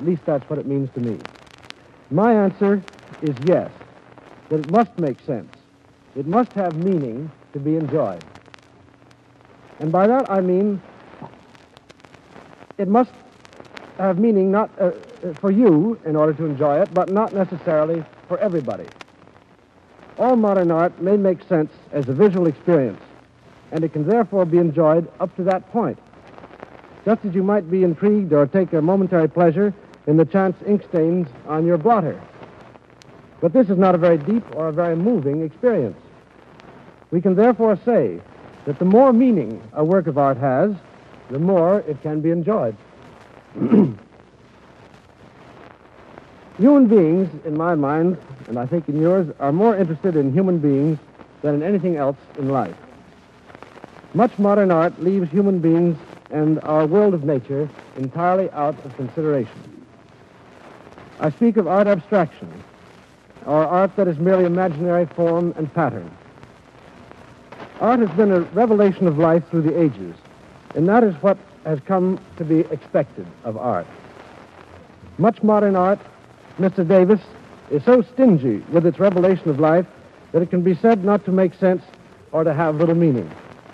At least that's what it means to me. My answer is yes, that it must make sense. It must have meaning to be enjoyed. And by that I mean it must have meaning not for you in order to enjoy it, but not necessarily for everybody. All modern art may make sense as a visual experience, and it can therefore be enjoyed up to that point. Just as you might be intrigued or take a momentary pleasure in the chance ink stains on your blotter. But this is not a very deep or a very moving experience. We can therefore say that the more meaning a work of art has, the more it can be enjoyed. Human beings, in my mind, and I think in yours, are more interested in human beings than in anything else in life. Much modern art leaves human beings and our world of nature entirely out of consideration. I speak of art abstraction, or art that is merely imaginary form and pattern. Art has been a revelation of life through the ages, and that is what has come to be expected of art. Much modern art, Mr. Davis, is so stingy with its revelation of life that it can be said not to make sense or to have little meaning.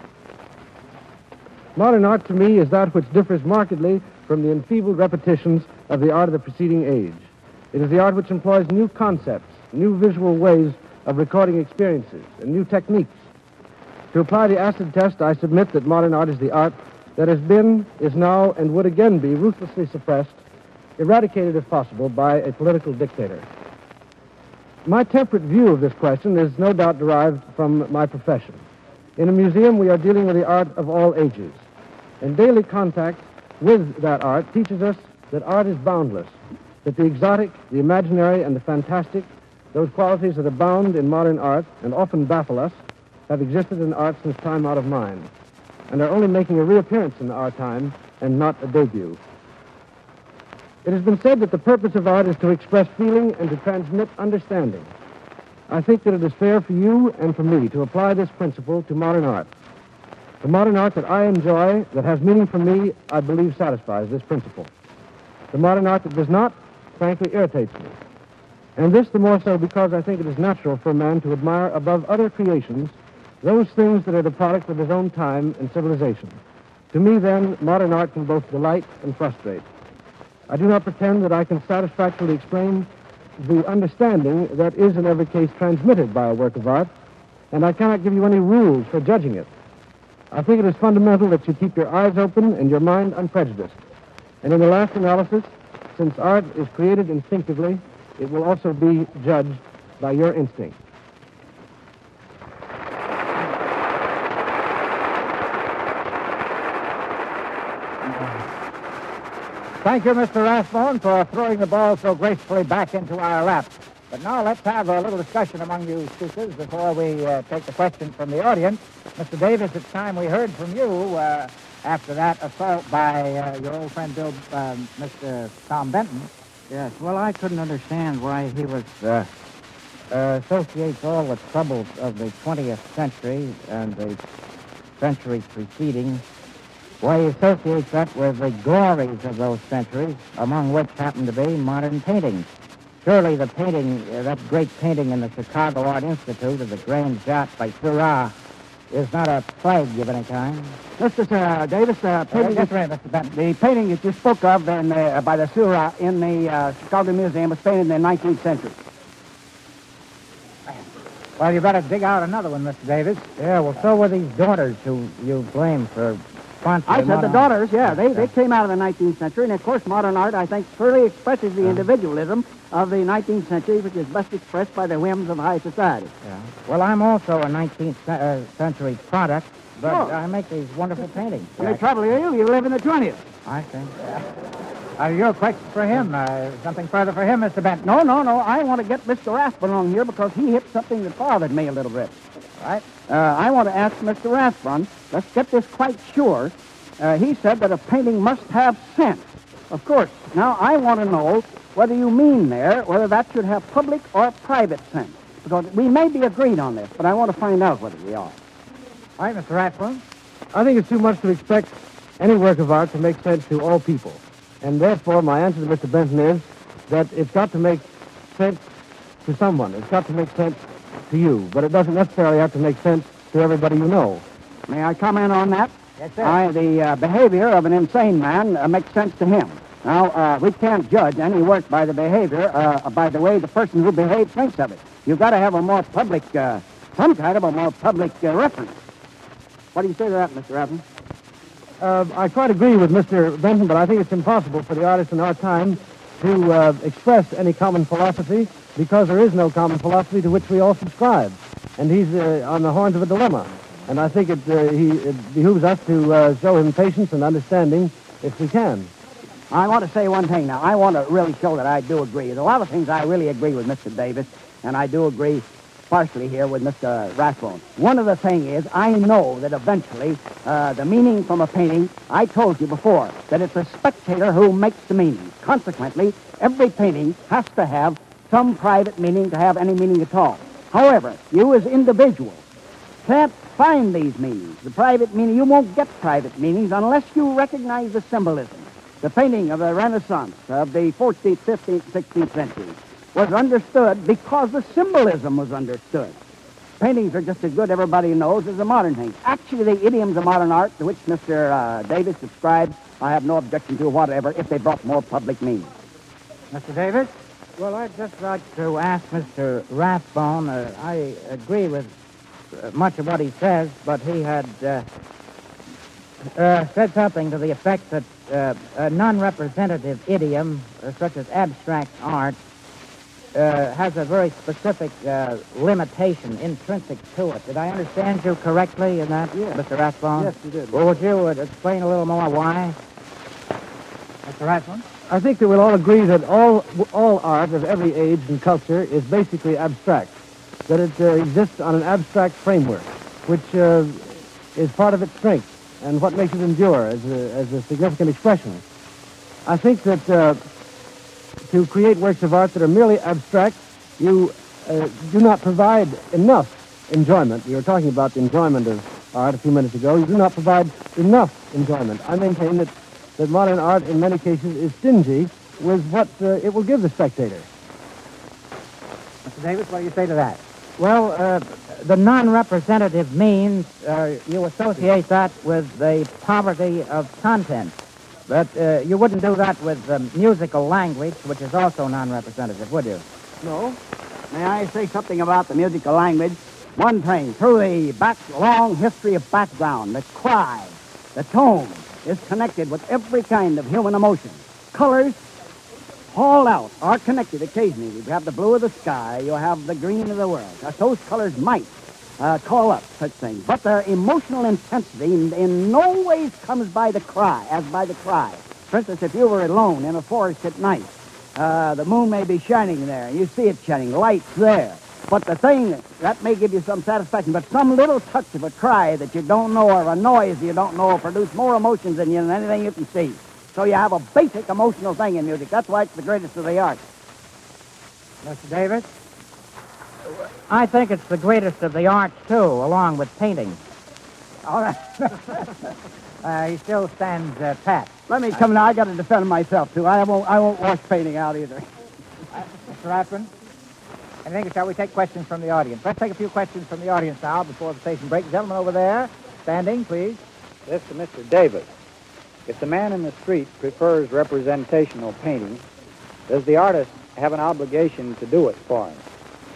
Modern art, to me, is that which differs markedly from the enfeebled repetitions of the art of the preceding age. It is the art which employs new concepts, new visual ways of recording experiences, and new techniques. To apply the acid test, I submit that modern art is the art that has been, is now, and would again be ruthlessly suppressed, eradicated if possible, by a political dictator. My temperate view of this question is no doubt derived from my profession. In a museum, we are dealing with the art of all ages, and daily contact with that art teaches us that art is boundless, that the exotic, the imaginary, and the fantastic, those qualities that abound in modern art and often baffle us, have existed in art since time out of mind, and are only making a reappearance in our time and not a debut. It has been said that the purpose of art is to express feeling and to transmit understanding. I think that it is fair for you and for me to apply this principle to modern art. The modern art that I enjoy, that has meaning for me, I believe satisfies this principle. The modern art that does not, frankly, irritates me. And this the more so because I think it is natural for a man to admire above other creations those things that are the product of his own time and civilization. To me, then, modern art can both delight and frustrate. I do not pretend that I can satisfactorily explain the understanding that is in every case transmitted by a work of art, and I cannot give you any rules for judging it. I think it is fundamental that you keep your eyes open and your mind unprejudiced. And in the last analysis, since art is created instinctively, it will also be judged by your instinct. Thank you, Mr. Rathbone, for throwing the ball so gracefully back into our lap. But now let's have a little discussion among you speakers before we take the question from the audience. Mr. Davis, it's time we heard from you after that assault by your old friend Mr. Tom Benton. Yes, well, I couldn't understand why he was associates all the troubles of the 20th century and the century preceding. Why he associates that with the glories of those centuries, among which happen to be modern paintings. Surely the painting, that great painting in the Chicago Art Institute of the Grand Jatte by Seurat, is not a plague of any kind. Mr. Davis, the painting that you spoke of by the Seurat in the Chicago Museum was painted in the 19th century. Well, you better dig out another one, Mr. Davis. Yeah, well, so were these daughters who you blame for sponsoring. I said the daughters, yeah. They came out of the 19th century, and of course modern art, I think, fully expresses the individualism of the 19th century, which is best expressed by the whims of high society. Yeah. Well, I'm also a 19th century product, but I make these wonderful paintings. The trouble is, you live in the 20th. I think. Your question for him. Something further for him, Mr. Benton? No. I want to get Mr. Rathbone on here because he hit something that bothered me a little bit. Right? I want to ask Mr. Rathbone, let's get this quite sure. He said that a painting must have sense. Of course. Now, I want to know whether you mean there, whether that should have public or private sense. Because we may be agreed on this, but I want to find out whether we are. All right, Mr. Rathbone. I think it's too much to expect any work of art to make sense to all people. And therefore, my answer to Mr. Benton is that it's got to make sense to someone. It's got to make sense to you, but it doesn't necessarily have to make sense to everybody you know. May I comment on that? Yes, sir. The behavior of an insane man makes sense to him. Now, we can't judge any work by the behavior, by the way the person who behaves thinks of it. You've got to have a more public, some kind of a more public reference. What do you say to that, Mr. Evans? I quite agree with Mr. Benton, but I think it's impossible for the artists in our time to express any common philosophy because there is no common philosophy to which we all subscribe. And he's on the horns of a dilemma. And I think it behooves us to show him patience and understanding if we can. I want to say one thing now. I want to really show that I do agree. There's a lot of things I really agree with Mr. Davis, and I do agree partially here with Mr. Rathbone. One of the things is I know that eventually the meaning from a painting, I told you before, that it's the spectator who makes the meaning. Consequently, every painting has to have some private meaning to have any meaning at all. However, you as individuals can't find these meanings. The private meaning, you won't get private meanings unless you recognize the symbolism. The painting of the Renaissance of the 14th, 15th, 16th century was understood because the symbolism was understood. Paintings are just as good, everybody knows, as the modern things. Actually, the idioms of modern art to which Mr. Davis subscribes, I have no objection to whatever if they brought more public meaning. Mr. Davis? Well, I'd just like to ask Mr. Rathbone. I agree with much of what he says, but he had said something to the effect that a non-representative idiom, such as abstract art, has a very specific limitation intrinsic to it. Did I understand you correctly in that, Yes. Mr. Rathbone? Yes, you did. Well, would you explain a little more why? Mr. Rathbone? I think that we'll all agree that all art of every age and culture is basically abstract, that it exists on an abstract framework, which is part of its strength and what makes it endure as a significant expression. I think that to create works of art that are merely abstract, you do not provide enough enjoyment. You were talking about the enjoyment of art a few minutes ago. You do not provide enough enjoyment. I maintain that modern art in many cases is stingy with what it will give the spectator. Mr. Davis, what do you say to that? Well, the non-representative means you associate that with the poverty of content. But you wouldn't do that with musical language, which is also non-representative, would you? No. May I say something about the musical language? One thing, through the long history of background, the cry, the tone is connected with every kind of human emotion. Colors, all out, are connected occasionally. You have the blue of the sky, you have the green of the world. Those colors might call up such things. But their emotional intensity in no ways comes by the cry, as by the cry. For instance, if you were alone in a forest at night, the moon may be shining there, you see it shining, light's there. But the thing, that may give you some satisfaction, but some little touch of a cry that you don't know or a noise you don't know will produce more emotions in you than anything you can see. So you have a basic emotional thing in music. That's why it's the greatest of the arts. Mr. Davis? I think it's the greatest of the arts, too, along with painting. All right. He still stands pat. Let me come now. I got to defend myself, too. I won't wash painting out either. Mr. Rathbone? Anything, shall we take questions from the audience? Let's take a few questions from the audience now before the station break. Gentlemen over there, standing, please. This to Mr. Davis. If the man in the street prefers representational painting, does the artist have an obligation to do it for him?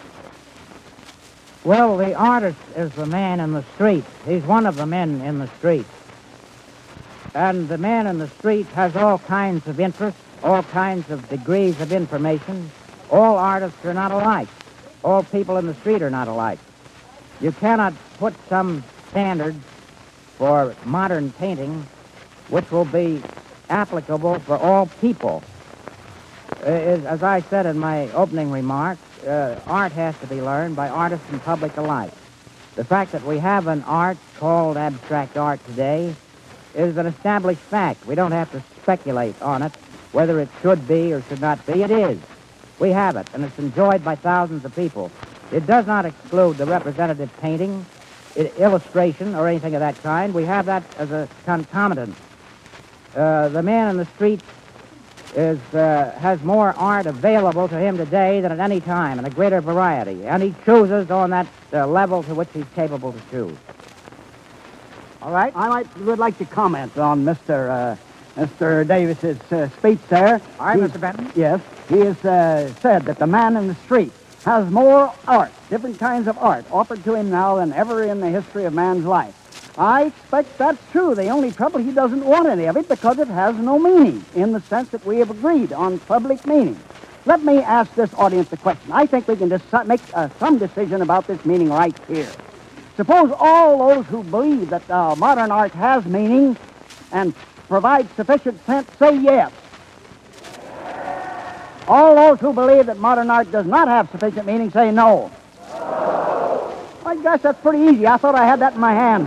Well, the artist is the man in the street. He's one of the men in the street. And the man in the street has all kinds of interests, all kinds of degrees of information. All artists are not alike. All people in the street are not alike. You cannot put some standards for modern painting which will be applicable for all people. As I said in my opening remarks, art has to be learned by artists and public alike. The fact that we have an art called abstract art today is an established fact. We don't have to speculate on it, whether it should be or should not be. It is. We have it, and it's enjoyed by thousands of people. It does not exclude the representative painting, illustration, or anything of that kind. We have that as a concomitant. The man in the street has more art available to him today than at any time, and a greater variety. And he chooses on that level to which he's capable to choose. All right. Would like to comment on Mr. Davis's speech there. All right, Mr. Benton. Yes. He has said that the man in the street has more art, different kinds of art, offered to him now than ever in the history of man's life. I expect that's true. The only trouble, he doesn't want any of it because it has no meaning in the sense that we have agreed on public meaning. Let me ask this audience a question. I think we can make some decision about this meaning right here. Suppose all those who believe that modern art has meaning and provides sufficient sense say yes. All those who believe that modern art does not have sufficient meaning say no. I guess that's pretty easy. I thought I had that in my hand.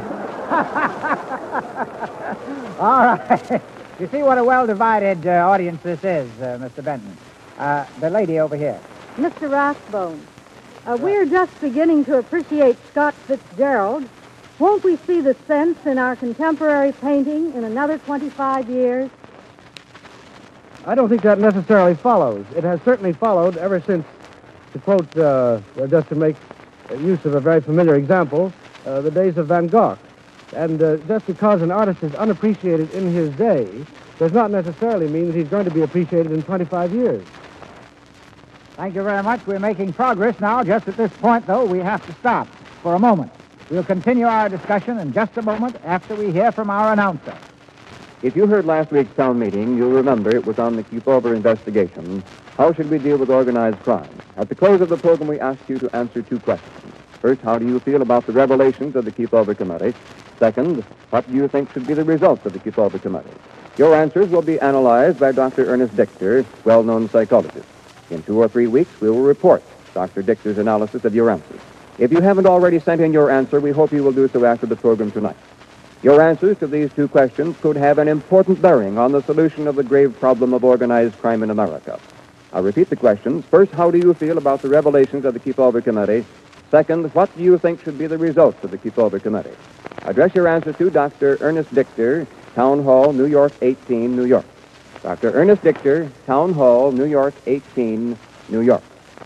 All right. You see what a well-divided audience this is, Mr. Benton. The lady over here. Mr. Rathbone, we're just beginning to appreciate Scott Fitzgerald. Won't we see the sense in our contemporary painting in another 25 years? I don't think that necessarily follows. It has certainly followed ever since, to quote, just to make use of a very familiar example, the days of Van Gogh. And just because an artist is unappreciated in his day does not necessarily mean that he's going to be appreciated in 25 years. Thank you very much. We're making progress now. Just at this point, though, we have to stop for a moment. We'll continue our discussion in just a moment after we hear from our announcer. If you heard last week's town meeting, you'll remember it was on the Keepover investigation. How should we deal with organized crime? At the close of the program, we asked you to answer two questions. First, how do you feel about the revelations of the Keepover Committee? Second, what do you think should be the results of the Keepover Committee? Your answers will be analyzed by Dr. Ernest Dichter, well-known psychologist. In 2 or 3 weeks, we will report Dr. Dichter's analysis of your answers. If you haven't already sent in your answer, we hope you will do so after the program tonight. Your answers to these two questions could have an important bearing on the solution of the grave problem of organized crime in America. I'll repeat the questions. First, how do you feel about the revelations of the Keepover Committee? Second, what do you think should be the results of the Keepover Committee? Address your answer to Dr. Ernest Dichter, Town Hall, New York, 18, New York. Dr. Ernest Dichter, Town Hall, New York, 18, New York.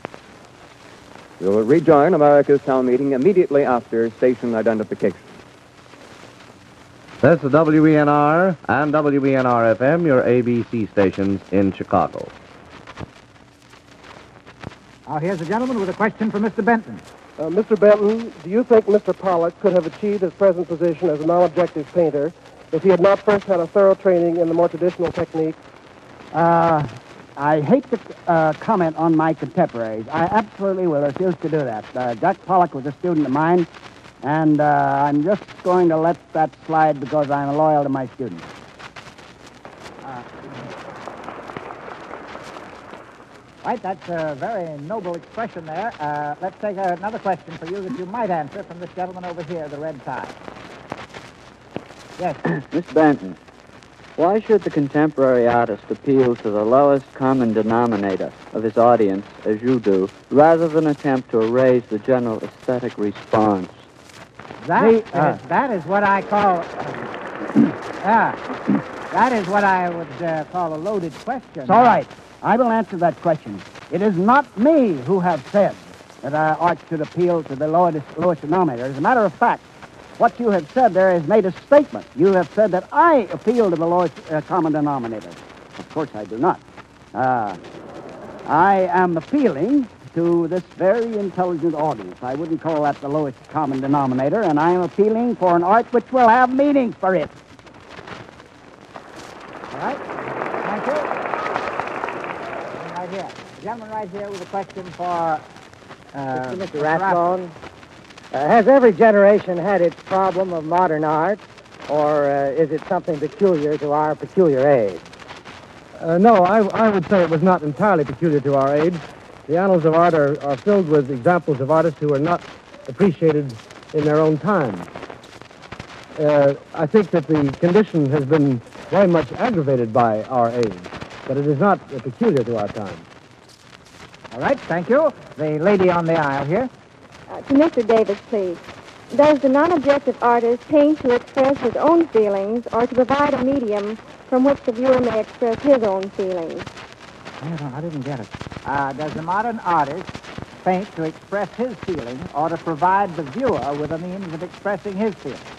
We'll rejoin America's Town Meeting immediately after station identification. That's the WENR and WENR-FM, your ABC stations in Chicago. Now, here's a gentleman with a question for Mr. Benton. Mr. Benton, do you think Mr. Pollock could have achieved his present position as a non-objective painter if he had not first had a thorough training in the more traditional technique? I hate to comment on my contemporaries. I absolutely will refuse to do that. Jack Pollock was a student of mine, and I'm just going to let that slide because I'm loyal to my students. Right, that's a very noble expression there. Let's take another question for you that you might answer from this gentleman over here, the red tie. Yes. Miss Benton, why should the contemporary artist appeal to the lowest common denominator of his audience, as you do, rather than attempt to raise the general aesthetic response? That is what I call... that is what I would call a loaded question. It's all right. I will answer that question. It is not me who have said that art should appeal to the lowest denominator. As a matter of fact, what you have said there has made a statement. You have said that I appeal to the lowest common denominator. Of course I do not. I am appealing to this very intelligent audience. I wouldn't call that the lowest common denominator, and I am appealing for an art which will have meaning for it. All right. Thank you. Right here. The gentleman right here with a question for Mr. Rathbone. Has every generation had its problem of modern art, or is it something peculiar to our peculiar age? No, I would say it was not entirely peculiar to our age. The annals of art are filled with examples of artists who are not appreciated in their own time. I think that the condition has been very much aggravated by our age, but it is not peculiar to our time. All right, thank you. The lady on the aisle here. To Mr. Davis, please. Does the non-objective artist paint to express his own feelings or to provide a medium from which the viewer may express his own feelings. I didn't get it. Does the modern artist paint to express his feelings or to provide the viewer with a means of expressing his feelings?